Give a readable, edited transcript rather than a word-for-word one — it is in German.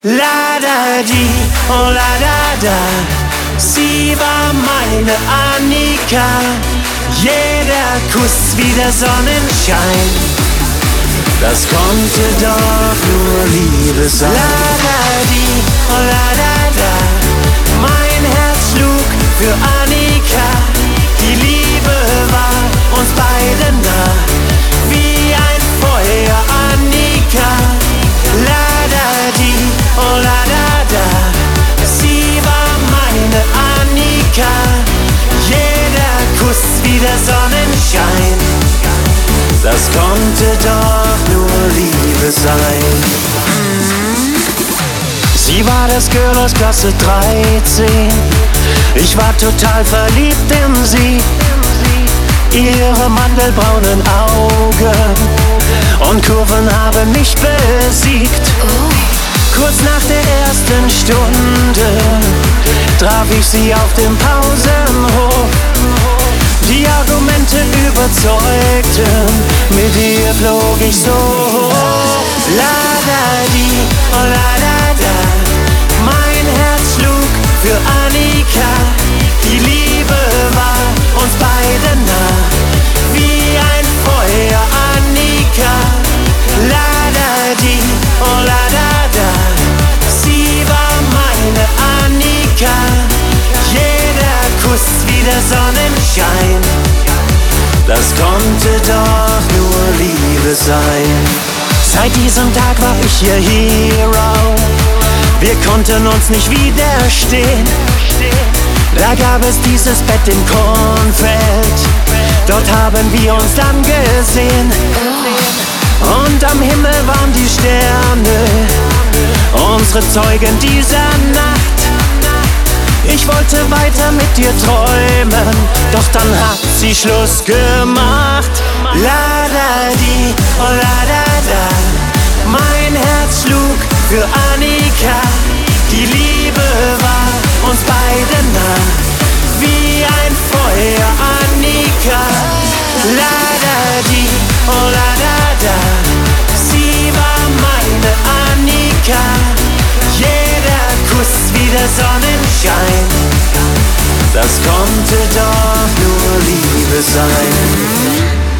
La da di, oh la da da, sie war meine Annika. Jeder Kuss wie der Sonnenschein, das konnte doch nur Liebe sein. La da di, oh la da da, mein Herz schlug für Annika. Die Liebe war uns beiden nah, wie ein Feuer, Annika. La da di, oh la da da, sie war meine Annika. Jeder Kuss wie der Sonnenschein, das konnte doch nur Liebe sein. Sie war das Girl aus Klasse 13, ich war total verliebt in sie. Ihre mandelbraunen Augen und Kurven haben mich besiegt. Kurz nach der ersten Stunde traf ich sie auf dem Pausenhof. Die Argumente überzeugten, mit ihr flog ich so hoch. La da di, oh la da da, mein Herz schlug für Annika. Die Liebe war uns beiden nah, wie ein Feuer, Annika. La da di, oh la da da, sie war meine Annika. Jeder Kuss wie der Sonnenschein, das konnte doch nur Liebe sein. Seit diesem Tag war ich ihr Hero, wir konnten uns nicht widerstehen. Da gab es dieses Bett im Kornfeld, dort haben wir uns dann gesehen. Und am Himmel waren die Sterne, unsere Zeugen dieser Nacht. Ich wollte weiter mit dir träumen, doch dann hat sie Schluss gemacht. La da di, oh la da da, mein Herz schlug für Annika. Die Liebe war uns beiden nah, wie ein Feuer, Annika. La da di, oh la da da, sie war meine Annika. Jeder Kuss wie der Sonnenschein, das konnte doch nur Liebe sein.